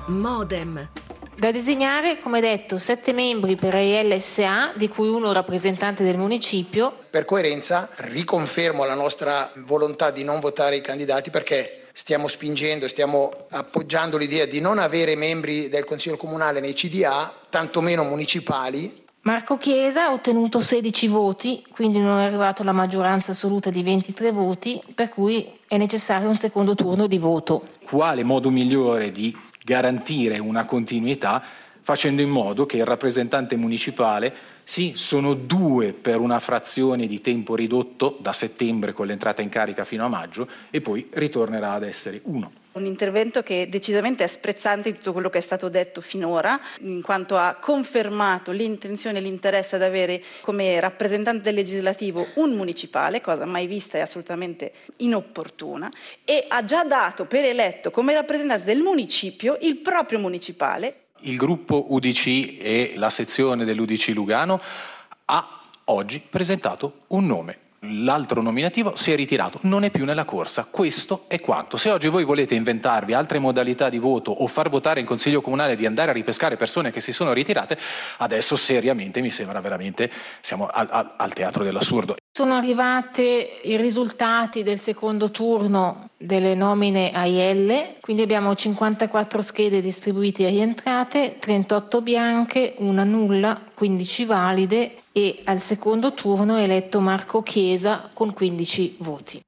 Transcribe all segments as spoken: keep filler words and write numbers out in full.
Modem. Da designare, come detto, sette membri per A I L S A, di cui uno rappresentante del municipio. Per coerenza riconfermo la nostra volontà di non votare i candidati perché stiamo spingendo, stiamo appoggiando l'idea di non avere membri del Consiglio Comunale nei C D A, tantomeno municipali. Marco Chiesa ha ottenuto sedici voti, quindi non è arrivato alla maggioranza assoluta di ventitré voti, per cui è necessario un secondo turno di voto. Quale modo migliore di garantire una continuità facendo in modo che il rappresentante municipale, sì, sono due per una frazione di tempo ridotto da settembre con l'entrata in carica fino a maggio e poi ritornerà ad essere uno. Un intervento che decisamente è sprezzante di tutto quello che è stato detto finora, in quanto ha confermato l'intenzione e l'interesse ad avere come rappresentante del legislativo un municipale, cosa mai vista e assolutamente inopportuna, e ha già dato per eletto come rappresentante del municipio il proprio municipale. Il gruppo U D C e la sezione dell'U D C Lugano ha oggi presentato un nome. L'altro nominativo si è ritirato, non è più nella corsa. Questo è quanto. Se oggi voi volete inventarvi altre modalità di voto o far votare in Consiglio Comunale di andare a ripescare persone che si sono ritirate, adesso seriamente mi sembra veramente siamo al, al, al teatro dell'assurdo. Sono arrivate i risultati del secondo turno delle nomine A I L, quindi abbiamo cinquantaquattro schede distribuite e rientrate, trentotto bianche, una nulla, quindici valide e al secondo turno è eletto Marco Chiesa con quindici voti.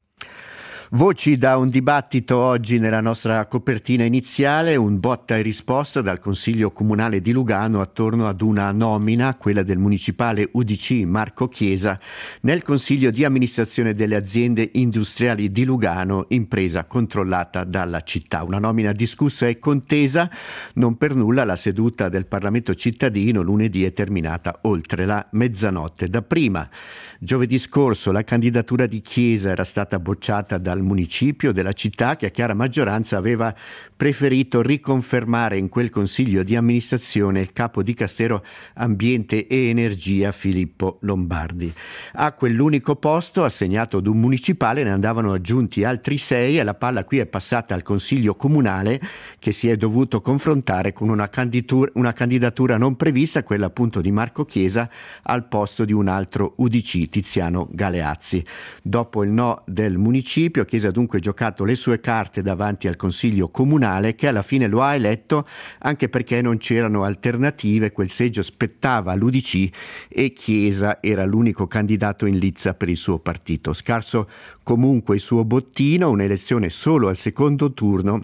Voci da un dibattito oggi nella nostra copertina iniziale, un botta e risposta dal Consiglio Comunale di Lugano attorno ad una nomina, quella del municipale U D C Marco Chiesa, nel Consiglio di amministrazione delle aziende industriali di Lugano, impresa controllata dalla città. Una nomina discussa e contesa, non per nulla la seduta del Parlamento cittadino lunedì è terminata oltre la mezzanotte. Dapprima, giovedì scorso, la candidatura di Chiesa era stata bocciata dal municipio della città che a chiara maggioranza aveva preferito riconfermare in quel consiglio di amministrazione il capo di Castero Ambiente e Energia Filippo Lombardi. A quell'unico posto assegnato ad un municipale ne andavano aggiunti altri sei e la palla qui è passata al consiglio comunale che si è dovuto confrontare con una candidatura, una candidatura non prevista, quella appunto di Marco Chiesa al posto di un altro U D C, Tiziano Galeazzi. Dopo il no del municipio, Chiesa ha dunque giocato le sue carte davanti al consiglio comunale che alla fine lo ha eletto anche perché non c'erano alternative, quel seggio spettava all'U D C e Chiesa era l'unico candidato in lizza per il suo partito. Scarso comunque il suo bottino, un'elezione solo al secondo turno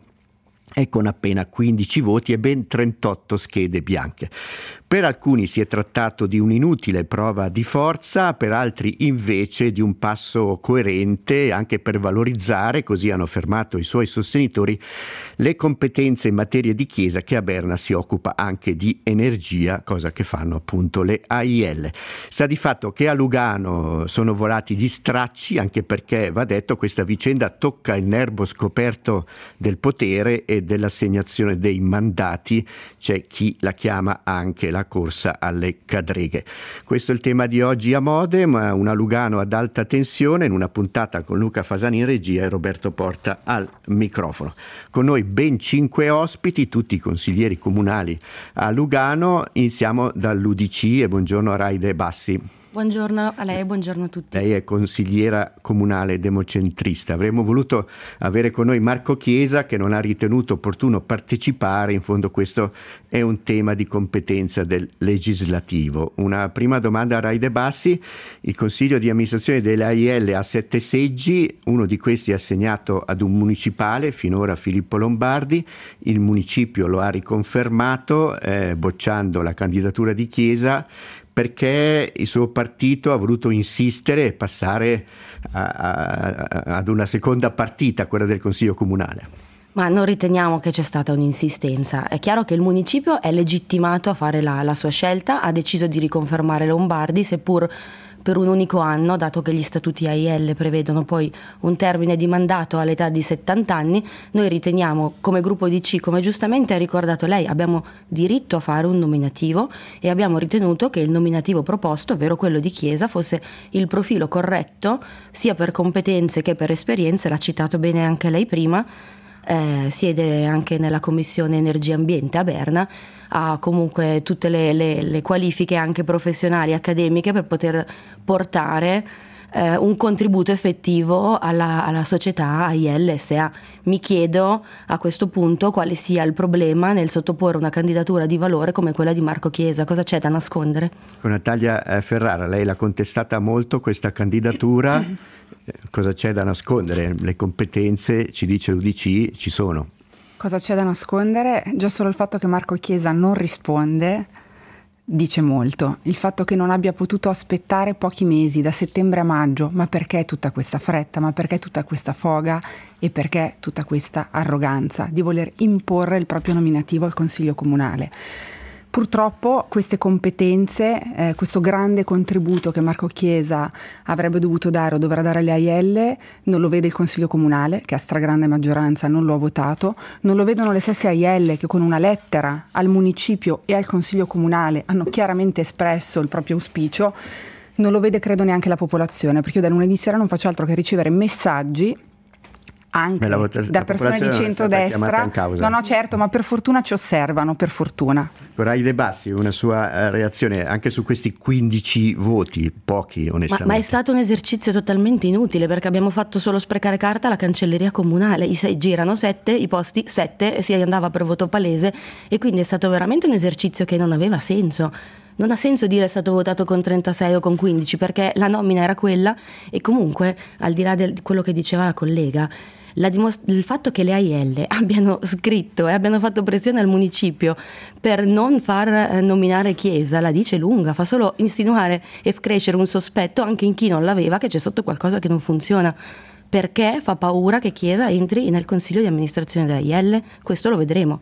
e con appena quindici voti e ben trentotto schede bianche. Per alcuni si è trattato di un'inutile prova di forza, per altri invece di un passo coerente anche per valorizzare, così hanno affermato i suoi sostenitori, le competenze in materia di Chiesa che a Berna si occupa anche di energia, cosa che fanno appunto le A I L. Sta di fatto che a Lugano sono volati gli stracci, anche perché, va detto, questa vicenda tocca il nervo scoperto del potere e dell'assegnazione dei mandati. C'è chi la chiama anche la corsa alle cadreghe. Questo è il tema di oggi a Modem, una Lugano ad alta tensione in una puntata con Luca Fasani in regia e Roberto Porta al microfono. Con noi ben cinque ospiti, tutti consiglieri comunali a Lugano. Iniziamo dall'U D C e buongiorno a Raide Bassi. Buongiorno a lei e buongiorno a tutti. Lei è consigliera comunale democentrista. Avremmo voluto avere con noi Marco Chiesa che non ha ritenuto opportuno partecipare, in fondo questo è un tema di competenza del legislativo. Una prima domanda a Raide Bassi: il consiglio di amministrazione delle A I L ha sette seggi, uno di questi è assegnato ad un municipale, finora Filippo Lombardi, il municipio lo ha riconfermato eh, bocciando la candidatura di Chiesa, perché il suo partito ha voluto insistere e passare a, a, ad una seconda partita, quella del Consiglio Comunale. Ma non riteniamo che c'è stata un'insistenza. È chiaro che il municipio è legittimato a fare la, la sua scelta, ha deciso di riconfermare Lombardi, seppur per un unico anno, dato che gli statuti A I L prevedono poi un termine di mandato all'età di settanta anni. Noi riteniamo, come gruppo D C, come giustamente ha ricordato lei, abbiamo diritto a fare un nominativo e abbiamo ritenuto che il nominativo proposto, ovvero quello di Chiesa, fosse il profilo corretto sia per competenze che per esperienze, l'ha citato bene anche lei prima, eh, siede anche nella Commissione Energia e Ambiente a Berna, ha comunque tutte le, le, le qualifiche anche professionali, accademiche per poter portare eh, un contributo effettivo alla, alla società A I L S A. Mi chiedo a questo punto quale sia il problema nel sottoporre una candidatura di valore come quella di Marco Chiesa. Cosa c'è da nascondere? Con Natalia Ferrara, lei l'ha contestata molto questa candidatura, cosa c'è da nascondere? Le competenze, ci dice l'U D C, ci sono. Cosa c'è da nascondere? Già solo il fatto che Marco Chiesa non risponde dice molto. Il fatto che non abbia potuto aspettare pochi mesi, da settembre a maggio, ma perché tutta questa fretta, ma perché tutta questa foga e perché tutta questa arroganza di voler imporre il proprio nominativo al Consiglio Comunale? Purtroppo queste competenze, eh, questo grande contributo che Marco Chiesa avrebbe dovuto dare o dovrà dare alle A I L, non lo vede il Consiglio Comunale, che a stragrande maggioranza non lo ha votato, non lo vedono le stesse A I L che con una lettera al municipio e al Consiglio Comunale hanno chiaramente espresso il proprio auspicio, non lo vede credo neanche la popolazione, perché io da lunedì sera non faccio altro che ricevere messaggi anche vota- da persone di centrodestra. No, no, certo, ma per fortuna ci osservano, per fortuna. Coraide Bassi, una sua reazione anche su questi quindici voti, pochi onestamente. Ma, ma è stato un esercizio totalmente inutile, perché abbiamo fatto solo sprecare carta alla cancelleria comunale. I sei girano sette, i posti sette, e si andava per voto palese, e quindi è stato veramente un esercizio che non aveva senso. Non ha senso dire è stato votato con trentasei o con quindici, perché la nomina era quella, e comunque, al di là di quello che diceva la collega, La dimost- il fatto che le A I L abbiano scritto e abbiano fatto pressione al municipio per non far eh, nominare Chiesa la dice lunga, fa solo insinuare e crescere un sospetto anche in chi non l'aveva, che c'è sotto qualcosa che non funziona, perché fa paura che Chiesa entri nel consiglio di amministrazione della A I L. Questo lo vedremo.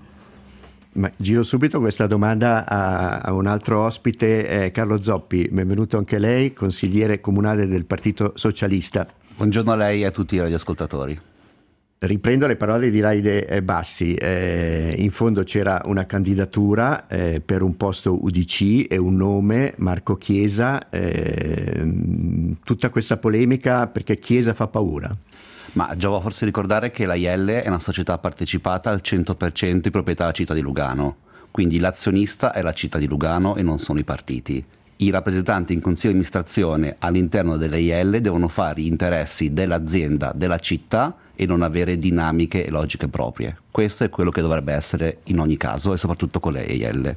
Ma giro subito questa domanda a, a un altro ospite, eh, Carlo Zoppi, benvenuto anche lei, consigliere comunale del Partito Socialista. Buongiorno a lei e a tutti i radioascoltatori. Riprendo le parole di Raide Bassi, eh, in fondo c'era una candidatura eh, per un posto U D C e un nome, Marco Chiesa, eh, tutta questa polemica perché Chiesa fa paura. Ma giova forse ricordare che l'A I L è una società partecipata al cento per cento di proprietà della città di Lugano, quindi l'azionista è la città di Lugano e non sono i partiti. I rappresentanti in consiglio di amministrazione all'interno dell'A I L devono fare gli interessi dell'azienda, della città, e non avere dinamiche e logiche proprie. Questo è quello che dovrebbe essere in ogni caso, e soprattutto con le A I L.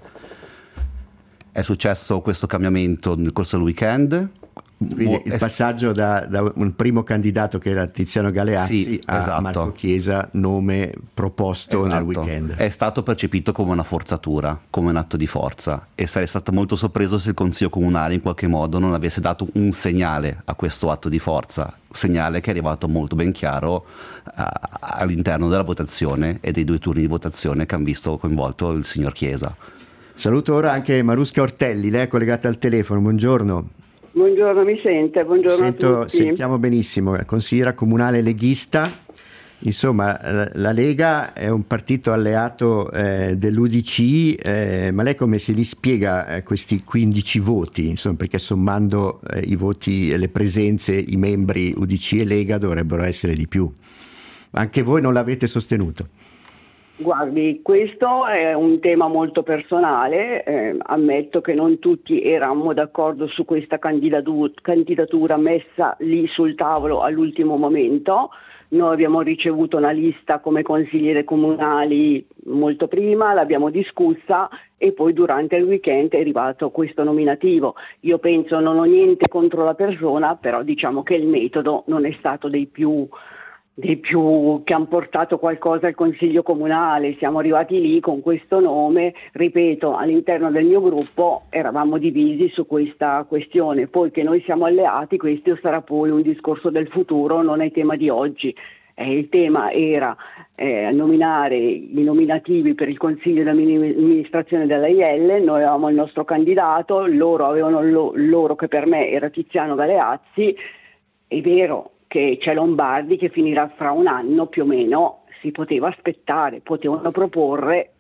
È successo questo cambiamento nel corso del weekend. Quindi il passaggio da, da un primo candidato che era Tiziano Galeazzi sì, a esatto. Marco Chiesa, nome proposto esatto. nel weekend. È stato percepito come una forzatura, come un atto di forza, e sarei stato molto sorpreso se il Consiglio Comunale in qualche modo non avesse dato un segnale a questo atto di forza, segnale che è arrivato molto ben chiaro uh, all'interno della votazione e dei due turni di votazione che hanno visto coinvolto il signor Chiesa. Saluto ora anche Marusca Ortelli, lei è collegata al telefono, buongiorno. Buongiorno, mi sente? Buongiorno Sento, a tutti. Sentiamo benissimo, consigliera comunale leghista. Insomma, la, la Lega è un partito alleato eh, dell'U D C, eh, ma lei come se li spiega eh, questi quindici voti? Insomma, perché sommando eh, i voti e le presenze, i membri U D C e Lega dovrebbero essere di più. Anche voi non l'avete sostenuto? Guardi, questo è un tema molto personale, eh, ammetto che non tutti eravamo d'accordo su questa candidatura, candidatura messa lì sul tavolo all'ultimo momento. Noi abbiamo ricevuto una lista come consigliere comunali molto prima, l'abbiamo discussa e poi durante il weekend è arrivato questo nominativo. Io penso, non ho niente contro la persona, però diciamo che il metodo non è stato dei più... dei più che hanno portato qualcosa al Consiglio Comunale. Siamo arrivati lì con questo nome, ripeto, all'interno del mio gruppo eravamo divisi su questa questione, poi che noi siamo alleati, questo sarà poi un discorso del futuro, non è tema di oggi. Eh, il tema era eh, nominare i nominativi per il Consiglio di amministrazione della I L, noi avevamo il nostro candidato, loro avevano lo, loro che per me era Tiziano Galeazzi. È vero che c'è Lombardi che finirà fra un anno più o meno, si poteva aspettare, potevano proporre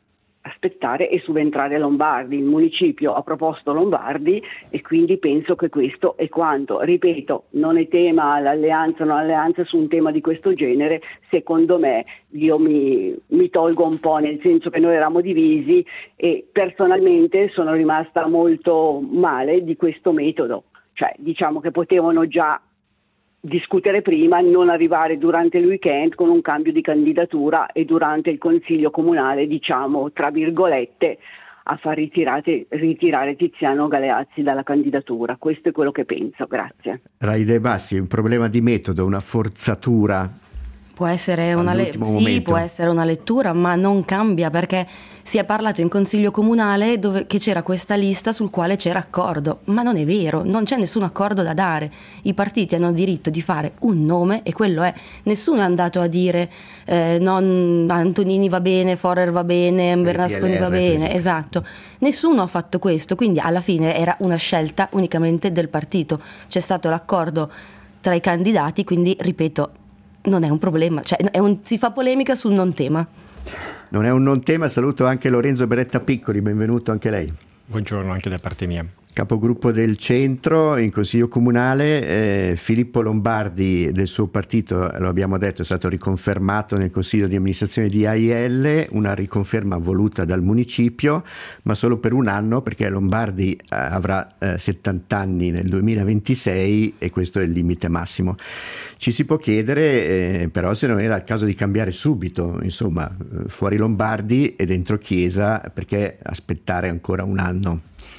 aspettare e subentrare Lombardi. Il municipio ha proposto Lombardi e quindi penso che questo è quanto. Ripeto, non è tema l'alleanza o non alleanza su un tema di questo genere, secondo me io mi, mi tolgo un po', nel senso che noi eravamo divisi e personalmente sono rimasta molto male di questo metodo, cioè diciamo che potevano già discutere prima, non arrivare durante il weekend con un cambio di candidatura e durante il consiglio comunale, diciamo, tra virgolette, a far ritirate, ritirare Tiziano Galeazzi dalla candidatura. Questo è quello che penso, grazie. Raide Bassi, un problema di metodo, una forzatura. Può essere una, le- sì, può essere una lettura, ma non cambia, perché si è parlato in consiglio comunale dove, che c'era questa lista sul quale c'era accordo, ma non è vero, non c'è nessun accordo da dare. I partiti hanno il diritto di fare un nome e quello è. Nessuno è andato a dire eh, non, Antonini va bene, Forer va bene, Bernasconi va bene, esatto. Nessuno ha fatto questo, quindi alla fine era una scelta unicamente del partito. C'è stato l'accordo tra i candidati, quindi ripeto, non è un problema, cioè è un, si fa polemica sul non tema. Non è un non tema, saluto anche Lorenzo Beretta Piccoli, benvenuto anche lei. Buongiorno anche da parte mia. Capogruppo del centro in consiglio comunale, eh, Filippo Lombardi del suo partito, lo abbiamo detto, è stato riconfermato nel consiglio di amministrazione di A I L, una riconferma voluta dal municipio, ma solo per un anno, perché Lombardi eh, avrà eh, settanta anni nel duemilaventisei e questo è il limite massimo. Ci si può chiedere eh, però se non era il caso di cambiare subito, insomma, fuori Lombardi e dentro Chiesa, perché aspettare ancora un anno?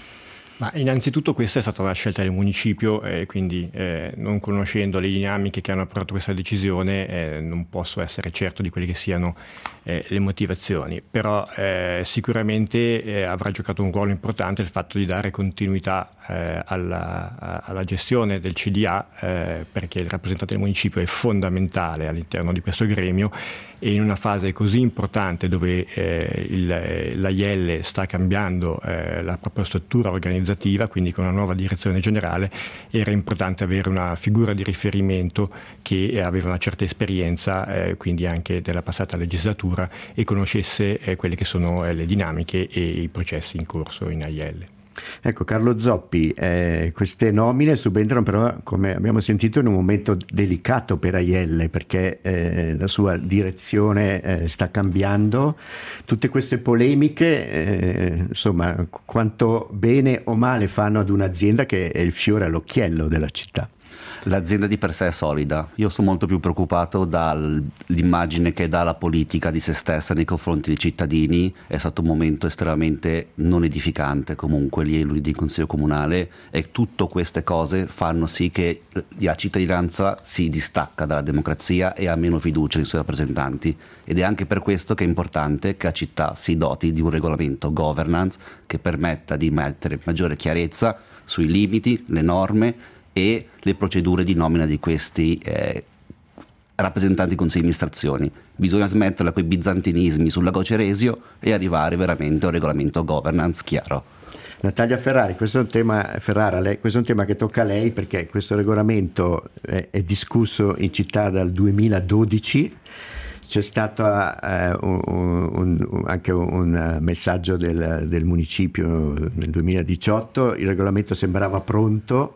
Ma innanzitutto questa è stata una scelta del municipio e eh, quindi eh, non conoscendo le dinamiche che hanno portato questa decisione eh, non posso essere certo di quelle che siano eh, le motivazioni, però eh, sicuramente eh, avrà giocato un ruolo importante il fatto di dare continuità eh, alla, alla gestione del C D A eh, perché il rappresentante del municipio è fondamentale all'interno di questo gremio e in una fase così importante dove eh, il, l'A I L sta cambiando eh, la propria struttura organizzativa, quindi con una nuova direzione generale, era importante avere una figura di riferimento che aveva una certa esperienza, eh, quindi anche della passata legislatura, e conoscesse eh, quelle che sono eh, le dinamiche e i processi in corso in A I L. Ecco, Carlo Zoppi, eh, queste nomine subentrano però, come abbiamo sentito, in un momento delicato per A I L, perché eh, la sua direzione eh, sta cambiando. Tutte queste polemiche, eh, insomma, quanto bene o male fanno ad un'azienda che è il fiore all'occhiello della città? L'azienda di per sé è solida. Io sono molto più preoccupato dall'immagine che dà la politica di se stessa nei confronti dei cittadini. È stato un momento estremamente non edificante comunque lì in consiglio comunale, e tutte queste cose fanno sì che la cittadinanza si distacca dalla democrazia e ha meno fiducia nei suoi rappresentanti, ed è anche per questo che è importante che la città si doti di un regolamento governance che permetta di mettere maggiore chiarezza sui limiti, le norme e le procedure di nomina di questi eh, rappresentanti di consigli di amministrazione. Bisogna smetterla quei bizantinismi sulla Ceresio e arrivare veramente a un regolamento governance chiaro. Natalia Ferrari, questo è un tema, Ferrara, lei, questo è un tema che tocca a lei, perché questo regolamento è, è discusso in città dal duemiladodici. C'è stato eh, un, un, anche un messaggio del, del municipio nel duemiladiciotto, il regolamento sembrava pronto,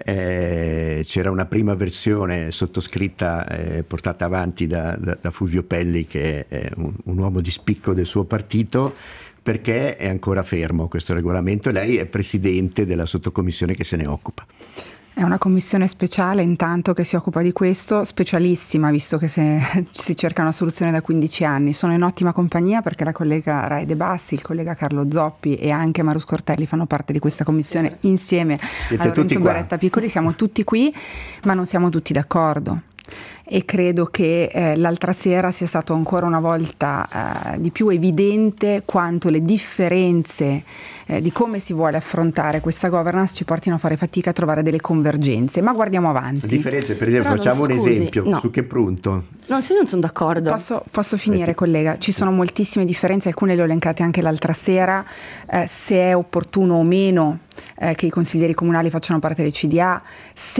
eh, c'era una prima versione sottoscritta, eh, portata avanti da, da, da Fulvio Pelli, che è un, un uomo di spicco del suo partito. Perché è ancora fermo questo regolamento e lei è presidente della sottocommissione che se ne occupa? È una commissione speciale intanto che si occupa di questo, specialissima, visto che se, si cerca una soluzione da quindici anni. Sono in ottima compagnia perché la collega Raide Bassi, il collega Carlo Zoppi e anche Marus Cortelli fanno parte di questa commissione insieme Siete a Lorenzo Beretta Piccoli. Siamo tutti qui, ma non siamo tutti d'accordo. E credo che eh, l'altra sera sia stato ancora una volta eh, di più evidente quanto le differenze eh, di come si vuole affrontare questa governance ci portino a fare fatica a trovare delle convergenze, ma guardiamo avanti. Le differenze, per esempio, Però facciamo un scusi, esempio, no. su che punto? No, se io non sono d'accordo. Posso, posso finire, collega? Ci sono moltissime differenze, alcune le ho elencate anche l'altra sera, eh, se è opportuno o meno eh, che i consiglieri comunali facciano parte del C D A, se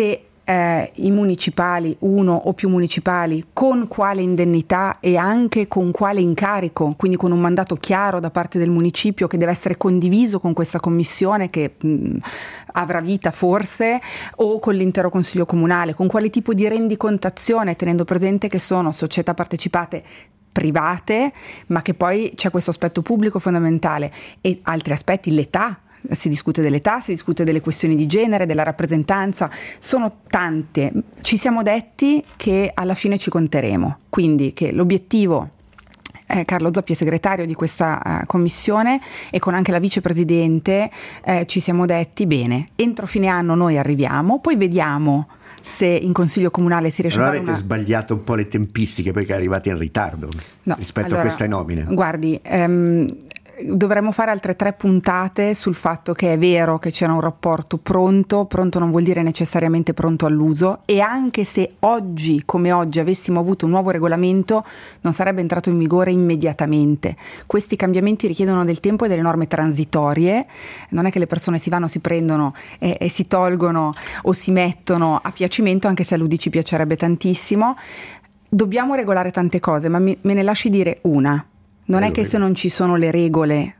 eh, i municipali, uno o più municipali, con quale indennità e anche con quale incarico, quindi con un mandato chiaro da parte del municipio che deve essere condiviso con questa commissione che mh, avrà vita forse, o con l'intero consiglio comunale, con quale tipo di rendicontazione, tenendo presente che sono società partecipate private, ma che poi c'è questo aspetto pubblico fondamentale e altri aspetti, l'età. Si discute dell'età, si discute delle questioni di genere, della rappresentanza, sono tante. Ci siamo detti che alla fine ci conteremo, quindi che l'obiettivo, eh, Carlo Zoppi è segretario di questa uh, commissione e con anche la vicepresidente eh, ci siamo detti bene, entro fine anno noi arriviamo, poi vediamo se in consiglio comunale si riesce allora a fare avete una... sbagliato un po' le tempistiche perché arrivate in ritardo no, rispetto allora, a queste nomine. Guardi, ehm, dovremmo fare altre tre puntate sul fatto che è vero che c'era un rapporto pronto, pronto non vuol dire necessariamente pronto all'uso, e anche se oggi come oggi avessimo avuto un nuovo regolamento non sarebbe entrato in vigore immediatamente. Questi cambiamenti richiedono del tempo e delle norme transitorie, non è che le persone si vanno, si prendono e, e si tolgono o si mettono a piacimento, anche se all'U D C piacerebbe tantissimo. Dobbiamo regolare tante cose, ma mi, me ne lasci dire una. Non è che se non ci sono le regole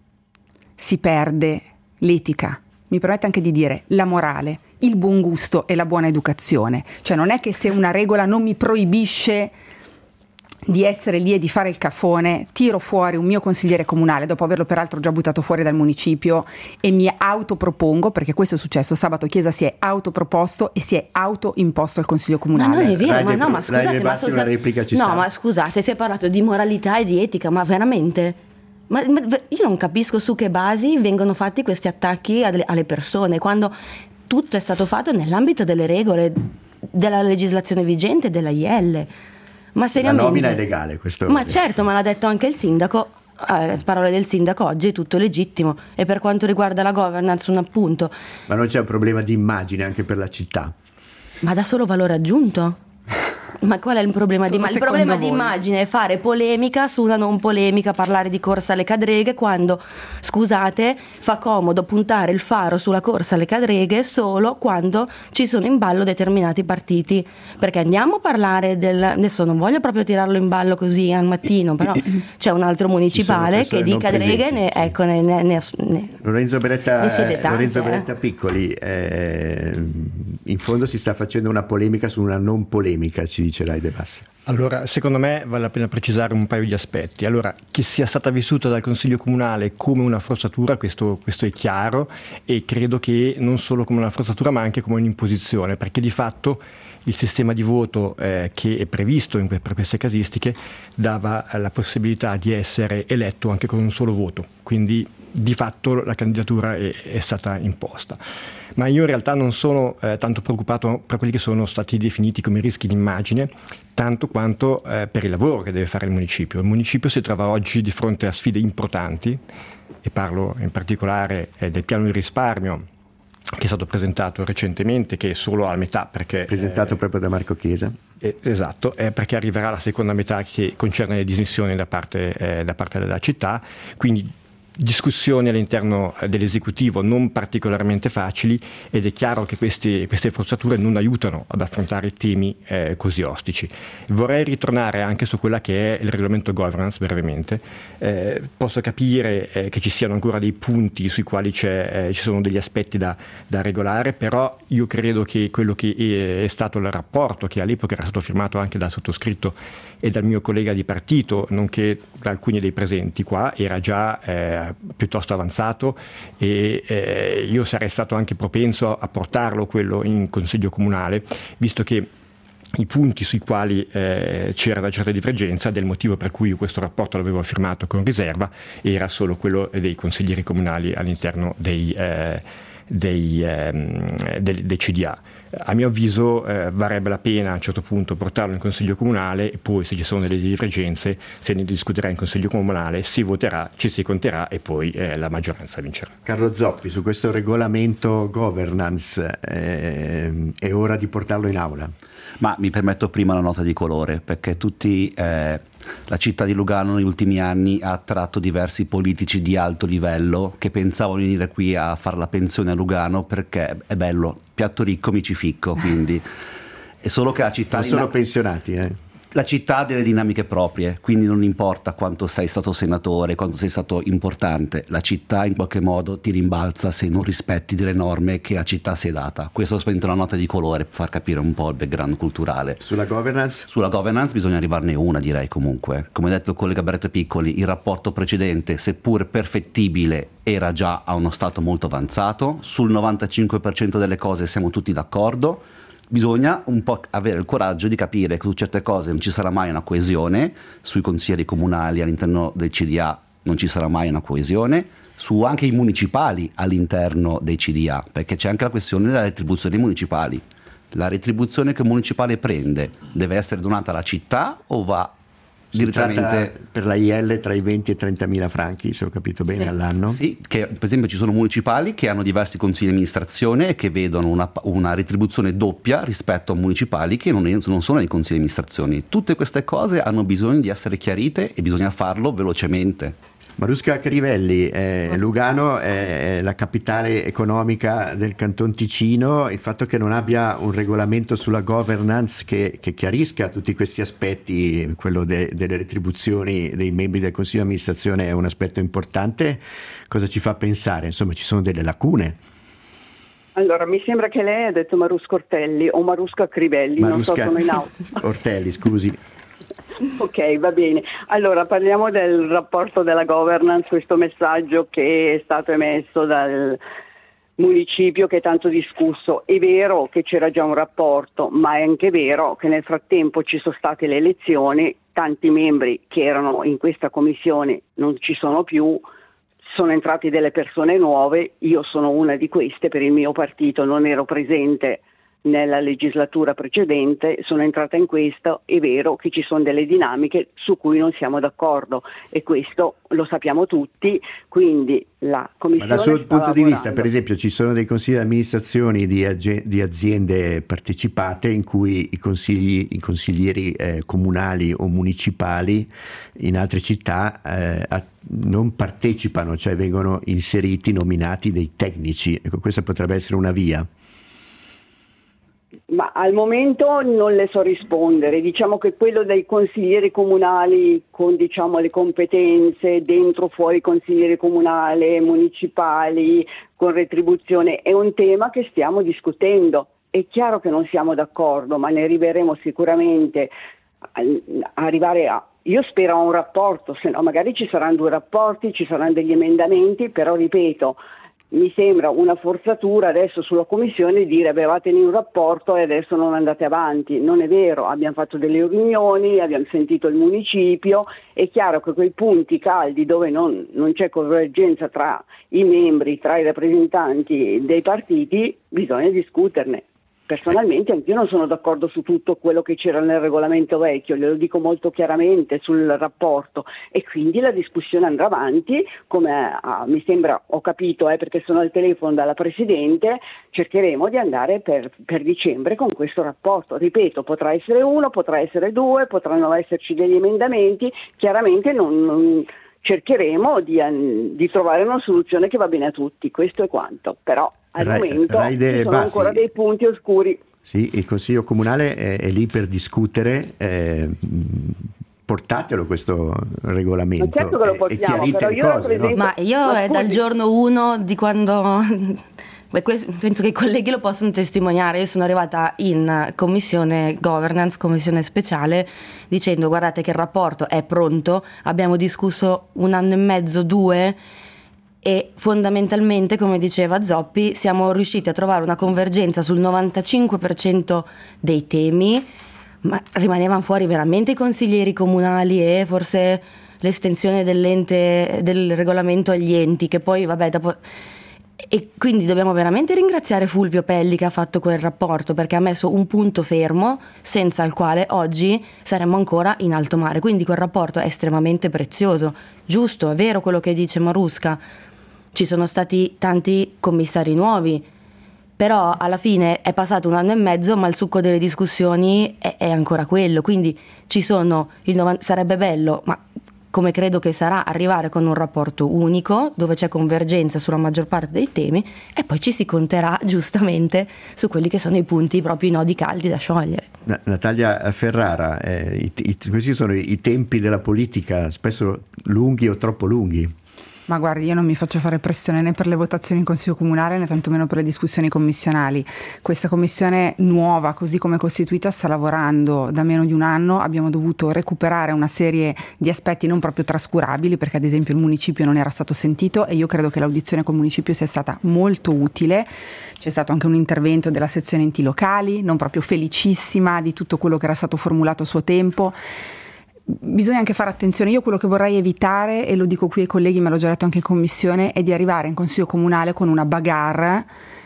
si perde l'etica, mi permette anche di dire la morale, il buon gusto e la buona educazione. Cioè non è che se una regola non mi proibisce di essere lì e di fare il caffone, tiro fuori un mio consigliere comunale, dopo averlo peraltro già buttato fuori dal municipio, e mi autopropongo, perché questo è successo, sabato Chiesa si è autoproposto e si è autoimposto al consiglio comunale. Ma non è vero, Rai ma De- no, ma scusate, Rai De ma, Bassi cosa... una replica ci no, sta. ma scusate, si è parlato di moralità e di etica, ma veramente? Ma, ma io non capisco su che basi vengono fatti questi attacchi alle, alle persone, quando tutto è stato fatto nell'ambito delle regole della legislazione vigente della I L. Ma seriamente? La nomina è legale, questo. Ma certo, ma l'ha detto anche il sindaco, eh, parole del sindaco oggi, è tutto legittimo. E per quanto riguarda la governance, un appunto. Ma non c'è un problema di immagine anche per la città? Ma dà solo valore aggiunto? Ma qual è il problema di immagine? Il problema voi? di immagine è fare polemica su una non polemica, parlare di corsa alle cadreghe, quando, scusate, fa comodo puntare il faro sulla corsa alle cadreghe solo quando ci sono in ballo determinati partiti. Perché andiamo a parlare del... Adesso non voglio proprio tirarlo in ballo così al mattino, però c'è un altro municipale che di cadreghe ne, sì. ecco, ne, ne, ne, ne, Lorenzo Beretta, ne siete tante, Lorenzo eh. Beretta Piccoli, eh, in fondo si sta facendo una polemica su una non polemica, ci dice Rai De Bassi. Allora, secondo me vale la pena precisare un paio di aspetti. Allora, che sia stata vissuta dal Consiglio Comunale come una forzatura, questo, questo è chiaro, e credo che non solo come una forzatura ma anche come un'imposizione, perché di fatto il sistema di voto eh, che è previsto in que- per queste casistiche dava la possibilità di essere eletto anche con un solo voto, quindi di fatto la candidatura è, è stata imposta. Ma io in realtà non sono eh, tanto preoccupato per quelli che sono stati definiti come rischi d'immagine, tanto quanto eh, per il lavoro che deve fare il municipio. Il municipio si trova oggi di fronte a sfide importanti, e parlo in particolare eh, del piano di risparmio che è stato presentato recentemente, che è solo alla metà perché... Presentato eh, proprio da Marco Chiesa. Eh, esatto, eh, perché arriverà la seconda metà che concerne le dismissioni da parte, eh, da parte della città, quindi discussioni all'interno dell'esecutivo non particolarmente facili, ed è chiaro che questi, queste forzature non aiutano ad affrontare temi eh, così ostici. Vorrei ritornare anche su quella che è il regolamento governance brevemente. Eh, posso capire eh, che ci siano ancora dei punti sui quali c'è, eh, ci sono degli aspetti da, da regolare, però io credo che quello che è, è stato il rapporto, che all'epoca era stato firmato anche dal sottoscritto e dal mio collega di partito, nonché da alcuni dei presenti qua, era già eh, piuttosto avanzato, e eh, io sarei stato anche propenso a portarlo quello in consiglio comunale, visto che i punti sui quali eh, c'era una certa divergenza, del motivo per cui questo rapporto l'avevo firmato con riserva, era solo quello dei consiglieri comunali all'interno dei, eh, dei, eh, dei, dei C D A. A mio avviso eh, varrebbe la pena a un certo punto portarlo in consiglio comunale, e poi se ci sono delle divergenze se ne discuterà in consiglio comunale, si voterà, ci si conterà e poi eh, la maggioranza vincerà. Carlo Zoppi, su questo regolamento governance eh, è ora di portarlo in aula? Ma mi permetto prima una nota di colore, perché tutti eh, La città di Lugano negli ultimi anni ha attratto diversi politici di alto livello che pensavano di venire qui a fare la pensione a Lugano perché è bello, piatto ricco mi ci ficco, quindi è solo che la città... Non sono pensionati, eh? La città ha delle dinamiche proprie, quindi non importa quanto sei stato senatore, quanto sei stato importante, la città in qualche modo ti rimbalza se non rispetti delle norme che la città si è data. Questo spento una nota di colore per far capire un po' il background culturale. Sulla governance? Sulla governance bisogna arrivarne una, direi comunque. Come ha detto il collega Beretta Piccoli, il rapporto precedente, seppur perfettibile, era già a uno stato molto avanzato. Sul novantacinque per cento delle cose siamo tutti d'accordo. Bisogna un po' avere il coraggio di capire che su certe cose non ci sarà mai una coesione, sui consiglieri comunali all'interno del C D A non ci sarà mai una coesione, su anche i municipali all'interno dei C D A, perché c'è anche la questione della retribuzione municipali. La retribuzione che il municipale prende deve essere donata alla città o va direttamente per la I L tra i venti e i trentamila franchi, se ho capito bene, sì, all'anno? Sì, che per esempio ci sono municipali che hanno diversi consigli di amministrazione e che vedono una, una retribuzione doppia rispetto a municipali che non, è, non sono nei consigli di amministrazione. Tutte queste cose hanno bisogno di essere chiarite e bisogna farlo velocemente. Marusca Crivelli, eh, Lugano è la capitale economica del Canton Ticino. Il fatto che non abbia un regolamento sulla governance che, che chiarisca tutti questi aspetti, quello de, delle retribuzioni dei membri del Consiglio di amministrazione, è un aspetto importante. Cosa ci fa pensare? Insomma, ci sono delle lacune. Allora, mi sembra che lei ha detto Marusca Ortelli o Marusca Crivelli, Marusca... non so, sono in Ortelli, scusi. Ok, va bene. Allora parliamo del rapporto della governance, questo messaggio che è stato emesso dal municipio che è tanto discusso. È vero che c'era già un rapporto, ma è anche vero che nel frattempo ci sono state le elezioni, tanti membri che erano in questa commissione non ci sono più, sono entrate delle persone nuove, io sono una di queste, per il mio partito non ero presente nella legislatura precedente, sono entrata in questo. È vero che ci sono delle dinamiche su cui non siamo d'accordo e questo lo sappiamo tutti, quindi la commissione... Ma dal suo punto lavorando. di vista, per esempio, ci sono dei consigli di amministrazione di, ag- di aziende partecipate in cui i, consigli, i consiglieri eh, comunali o municipali in altre città eh, a- non partecipano, cioè vengono inseriti, nominati dei tecnici. Ecco, questa potrebbe essere una via. Ma al momento non le so rispondere, diciamo che quello dei consiglieri comunali con, diciamo, le competenze dentro fuori consiglieri comunali, municipali, con retribuzione è un tema che stiamo discutendo. È chiaro che non siamo d'accordo, ma ne arriveremo sicuramente a, a arrivare a... Io spero a un rapporto, se no magari ci saranno due rapporti, ci saranno degli emendamenti, però ripeto, mi sembra una forzatura adesso sulla commissione dire avevate un rapporto e adesso non andate avanti. Non è vero, abbiamo fatto delle riunioni, abbiamo sentito il municipio, è chiaro che quei punti caldi dove non, non c'è convergenza tra i membri, tra i rappresentanti dei partiti, bisogna discuterne. Personalmente anch'io non sono d'accordo su tutto quello che c'era nel regolamento vecchio, glielo dico molto chiaramente sul rapporto e quindi la discussione andrà avanti, come ah, mi sembra, ho capito eh, perché sono al telefono dalla Presidente, cercheremo di andare per, per dicembre con questo rapporto. Ripeto, potrà essere uno, potrà essere due, potranno esserci degli emendamenti, chiaramente non... non cercheremo di, di trovare una soluzione che va bene a tutti, questo è quanto, però al Ra- momento Raide ci sono Bassi. ancora dei punti oscuri. Sì, il Consiglio Comunale è, è lì per discutere, eh, portatelo questo regolamento. Ma certo che lo portiamo, e però le io cose, no? Ma io Ma è dal scusi. giorno uno di quando... Beh, questo- penso che i colleghi lo possono testimoniare. Io sono arrivata in commissione governance, commissione speciale, dicendo guardate che il rapporto è pronto, abbiamo discusso un anno e mezzo, due, e fondamentalmente, come diceva Zoppi, siamo riusciti a trovare una convergenza sul novantacinque per cento dei temi, ma rimanevano fuori veramente i consiglieri comunali e forse l'estensione dell'ente, del regolamento agli enti, che poi vabbè dopo... E quindi dobbiamo veramente ringraziare Fulvio Pelli che ha fatto quel rapporto, perché ha messo un punto fermo senza il quale oggi saremmo ancora in alto mare. Quindi quel rapporto è estremamente prezioso. Giusto, è vero quello che dice Marusca, ci sono stati tanti commissari nuovi, però alla fine è passato un anno e mezzo, ma il succo delle discussioni è, è ancora quello, quindi ci sono il novanta sarebbe bello, ma come credo che sarà, arrivare con un rapporto unico dove c'è convergenza sulla maggior parte dei temi, e poi ci si conterà giustamente su quelli che sono i punti, proprio i nodi caldi da sciogliere. Natalia Ferrara, eh, i, i, questi sono i, i tempi della politica, spesso lunghi o troppo lunghi. Ma guardi, io non mi faccio fare pressione né per le votazioni in Consiglio Comunale né tantomeno per le discussioni commissionali. Questa commissione nuova, così come costituita, sta lavorando da meno di un anno. Abbiamo dovuto recuperare una serie di aspetti non proprio trascurabili, perché ad esempio il municipio non era stato sentito, e io credo che l'audizione col municipio sia stata molto utile. C'è stato anche un intervento della sezione enti locali, non proprio felicissima di tutto quello che era stato formulato a suo tempo. Bisogna anche fare attenzione. Io quello che vorrei evitare, e lo dico qui ai colleghi, me l'ho già detto anche in commissione, è di arrivare in Consiglio Comunale con una bagarre,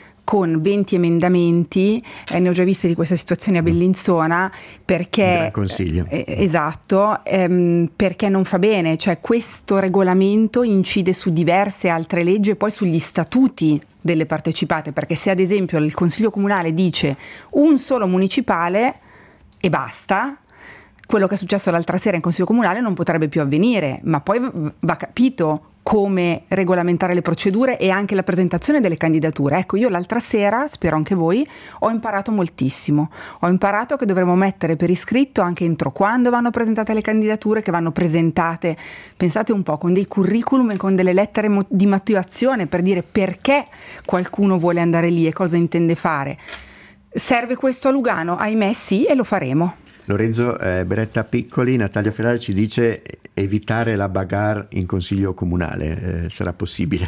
con venti emendamenti, eh, ne ho già viste di questa situazione a Bellinzona, perché Gran consiglio. Eh, esatto, ehm, perché non fa bene, cioè questo regolamento incide su diverse altre leggi e poi sugli statuti delle partecipate, perché se ad esempio il Consiglio Comunale dice un solo municipale e basta, quello che è successo l'altra sera in Consiglio Comunale non potrebbe più avvenire, ma poi va capito come regolamentare le procedure e anche la presentazione delle candidature. Ecco, io l'altra sera, spero anche voi, ho imparato moltissimo. Ho imparato che dovremmo mettere per iscritto anche entro quando vanno presentate le candidature, che vanno presentate, pensate un po', con dei curriculum e con delle lettere mo- di motivazione per dire perché qualcuno vuole andare lì e cosa intende fare. Serve questo a Lugano? Ahimè sì, e lo faremo. Lorenzo eh, Beretta Piccoli, Natalia Ferrari ci dice evitare la bagarre in Consiglio Comunale, eh, sarà possibile?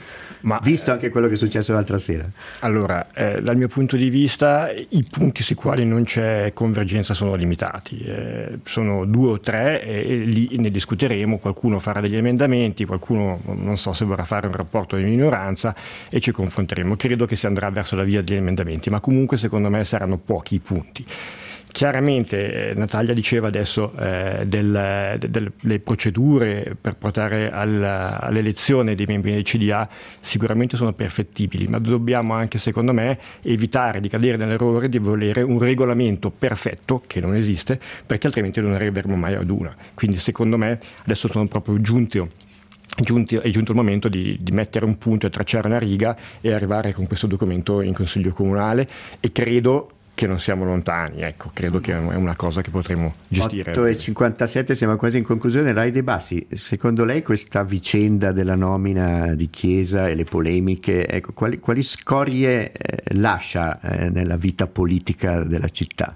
Ma, visto anche quello che è successo l'altra sera. Allora, eh, dal mio punto di vista i punti sui quali non c'è convergenza sono limitati, eh, sono due o tre e, e lì ne discuteremo, qualcuno farà degli emendamenti, qualcuno non so se vorrà fare un rapporto di minoranza e ci confronteremo. Credo che si andrà verso la via degli emendamenti, ma comunque secondo me saranno pochi i punti. Chiaramente eh, Natalia diceva adesso eh, del, del, delle procedure per portare al, all'elezione dei membri del C D A sicuramente sono perfettibili, ma dobbiamo anche secondo me evitare di cadere nell'errore di volere un regolamento perfetto, che non esiste, perché altrimenti non arriveremo mai ad una. Quindi secondo me adesso sono proprio giunti Giunti, è giunto il momento di, di mettere un punto e tracciare una riga e arrivare con questo documento in Consiglio Comunale, e credo che non siamo lontani, ecco, credo che è una cosa che potremo gestire. otto e cinquantasette, siamo quasi in conclusione. Rai De Bassi, secondo lei questa vicenda della nomina di Chiesa e le polemiche, ecco, quali, quali scorie eh, lascia eh, nella vita politica della città?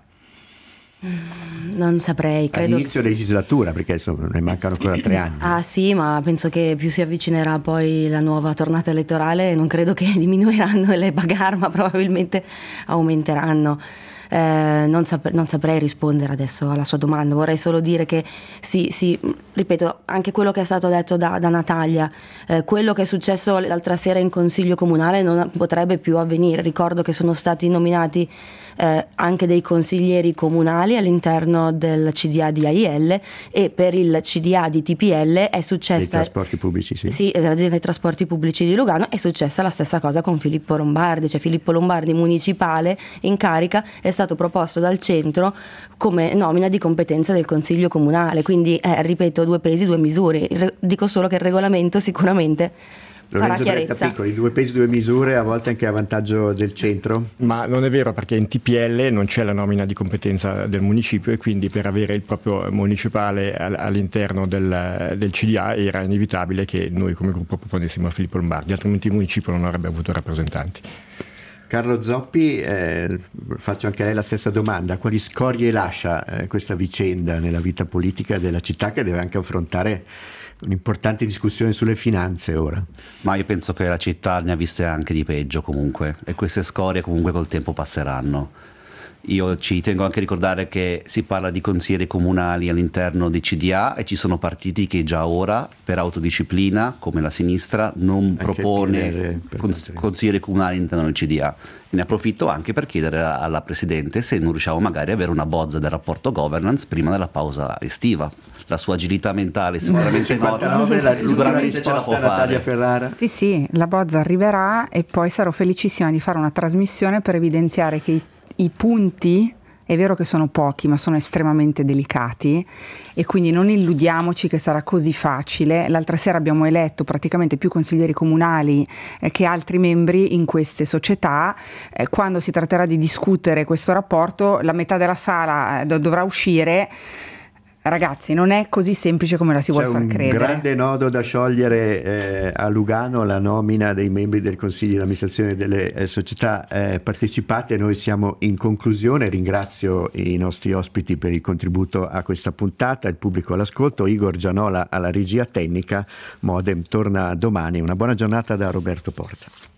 Non saprei, credo. All'inizio legislatura, perché insomma ne mancano ancora tre anni. Ah sì, ma penso che più si avvicinerà poi la nuova tornata elettorale, non credo che diminuiranno le bagarre, ma probabilmente aumenteranno. Eh, non, sap- non saprei rispondere adesso alla sua domanda, vorrei solo dire che sì, sì, ripeto, anche quello che è stato detto da, da Natalia, eh, quello che è successo l'altra sera in Consiglio Comunale non potrebbe più avvenire. Ricordo che sono stati nominati eh, anche dei consiglieri comunali all'interno del C D A di A I L, e per il C D A di T P L è successa, dei trasporti pubblici, sì, sì, dell'azienda dei trasporti pubblici di Lugano, è successa la stessa cosa con Filippo Lombardi, cioè Filippo Lombardi municipale in carica è stato proposto dal centro come nomina di competenza del Consiglio Comunale, quindi eh, ripeto, due pesi due misure. Re- dico solo che il regolamento sicuramente Lorenzo Beretta Piccoli, due pesi due misure, a volte anche a vantaggio del centro? Ma non è vero, perché in T P L non c'è la nomina di competenza del municipio, e quindi per avere il proprio municipale all'interno del, del C D A era inevitabile che noi come gruppo proponessimo a Filippo Lombardi, altrimenti il municipio non avrebbe avuto rappresentanti. Carlo Zoppi, eh, faccio anche a lei la stessa domanda: quali scorie lascia eh, questa vicenda nella vita politica della città, che deve anche affrontare un'importante discussione sulle finanze ora? Ma io penso che la città ne ha viste anche di peggio comunque, e queste scorie comunque col tempo passeranno. Io ci tengo anche a ricordare che si parla di consiglieri comunali all'interno dei C D A e ci sono partiti che già ora, per autodisciplina, come la sinistra, non anche propone cons- consiglieri comunali all'interno del C D A. Ne approfitto anche per chiedere alla Presidente se non riusciamo magari ad avere una bozza del rapporto governance prima della pausa estiva. La sua agilità mentale sicuramente nota, sicuramente ce la può fare. Ferrara. Sì, sì, la bozza arriverà e poi sarò felicissima di fare una trasmissione per evidenziare che i, i punti, è vero che sono pochi, ma sono estremamente delicati e quindi non illudiamoci che sarà così facile. L'altra sera abbiamo eletto praticamente più consiglieri comunali eh, che altri membri in queste società. Eh, quando si tratterà di discutere questo rapporto, la metà della sala eh, dovrà uscire. Ragazzi, non è così semplice come la si vuol far credere. C'è un grande nodo da sciogliere eh, a Lugano, la nomina dei membri del Consiglio di amministrazione delle eh, società eh, partecipate. Noi siamo in conclusione, ringrazio i nostri ospiti per il contributo a questa puntata, il pubblico all'ascolto, Igor Gianola alla regia tecnica. Modem torna domani. Una buona giornata da Roberto Porta.